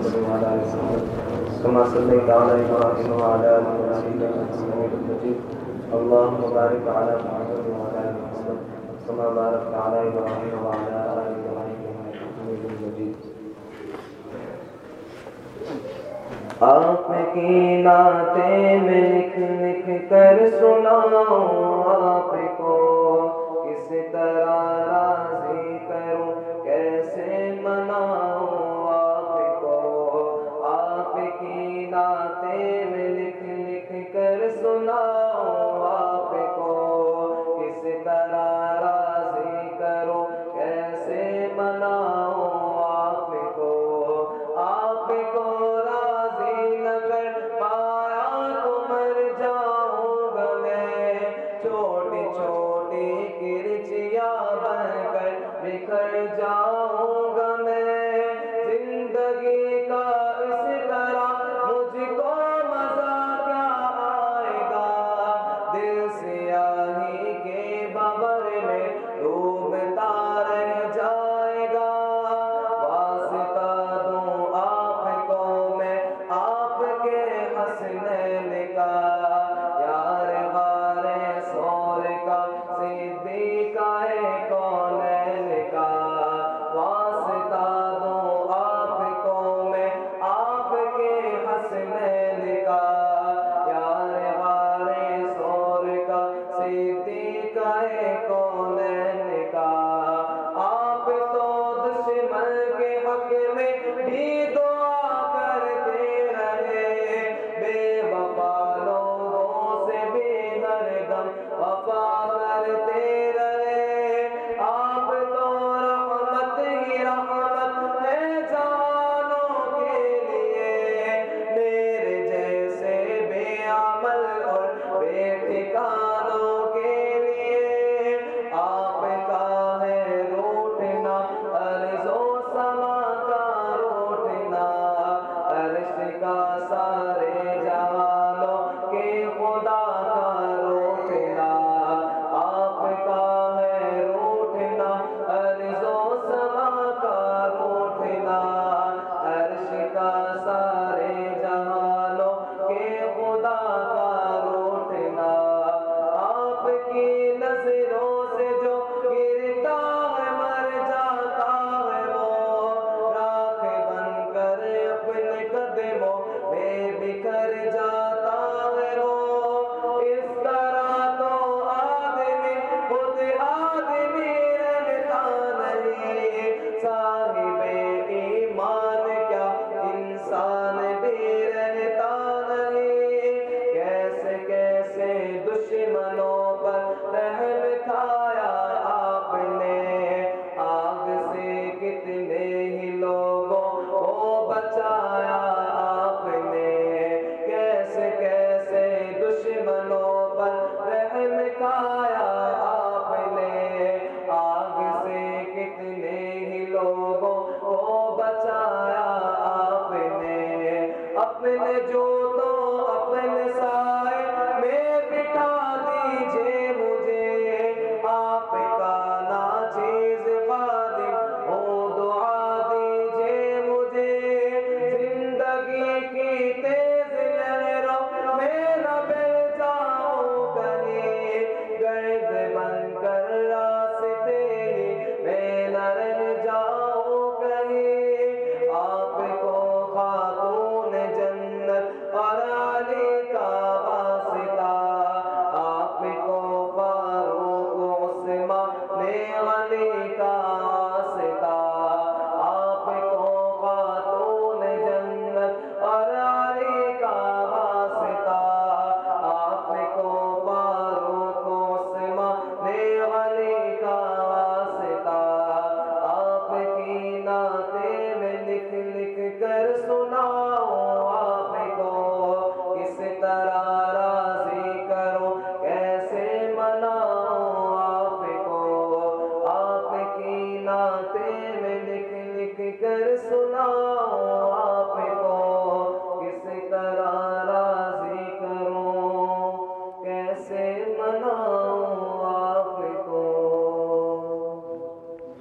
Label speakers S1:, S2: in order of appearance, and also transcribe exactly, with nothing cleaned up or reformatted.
S1: محمد وعلى آل محمد كما صليت على إبراهيم وعلى آل إبراهيم إنك حميد مجيد اللهم بارك على محمد وعلى آل محمد كما باركت على إبراهيم وعلى آل إبراهيم إنك حميد مجيد. آپ کی نعتیں میں لکھ لکھ کر سناؤں آپ کو کس طرح راضی کروں کیسے مناؤں آپ کو. آپ کی نعتیں میں لکھ لکھ کر سناؤں آپ کو کس طرح راضی کروں کیسے مناؤں آپ کو. آپ کو راضی نہ کر پایا تو مر جاؤں گا میں چھوٹی چھوٹی کرچیاں بن کر بکھر جاؤں گا میں. زندگی کا اس طرح مجھ کو مزہ کیا آئے گا دل سیاہی کے ببر میں ڈوبتا رہ جائے گا. واسطہ دوں آپ کو میں آپ کے حسنین کا یار غار سور کا صدیقہ کونین کا. واسطہ دوں آپ کو میں آپ کے حسنین کا یار غار سور کا صدیقہ کونین کا. آپ تو دشمن کے حق میں بھی دعا کرتے رہے بے وفا لوگوں سے بھی ہر دم وفا کرتے رہے. آپ تو رحمت ہی رحمت ہے جانوں کے لیے میرے جیسے بے عمل اور بے ٹھکانوں کے لیے. آپ کا ہے روٹنا عرض و سما کا روٹنا عرش کا سارے جہانوں کے خدا کا روٹنا. آپ کا ہے روٹنا عرض و سما کا روٹنا عرش کا سارے جہانوں کے خدا کا روٹنا. آپ کی نظروں سے جو گرتا ہے مر جاتا ہے وہ راکھ بن کر اپنے قدموں میں بکھر جاتا ہے وہ. اس طرح تو آدمی خود آدمی رہتا نہیں صاحب ایمان کیا انسان بھی رہتا نہیں. کیسے کیسے دشمنوں پر رحم کھایا آپ نے آگ سے کتنے ہی لوگوں کو بچایا آپ نے. کیسے کیسے دشمنوں پر رحم کھایا آپ نے آگ سے کتنے ہی لوگوں کو بچایا آپ نے. اپنے جوتوں اپنے سائے میں بٹھا دیجئے مجھے آپ کا ناچیز خادم ہوں دعا دیجئے مجھے. زندگی کی تیز لہروں میں نہ بہہ جاؤں کہیں گرد بن کر راستے ہی میں نہ رہ جاؤں کہیں. آپ کو خاتون جنت اور علی کا واسطہ آپ کو فاروق عثمان علی کا واسطہ آپ کو خاتون جنت اور علی کا واسطہ آپ کو فاروق عثمان علی کا واسطہ. آپ کی نعتیں میں لکھ لکھ کر سناؤں آپ کو کس طرح راضی کروں کیسے مناؤں آپ کو. آپ کی نعتیں میں لکھ لکھ کر سناؤں آپ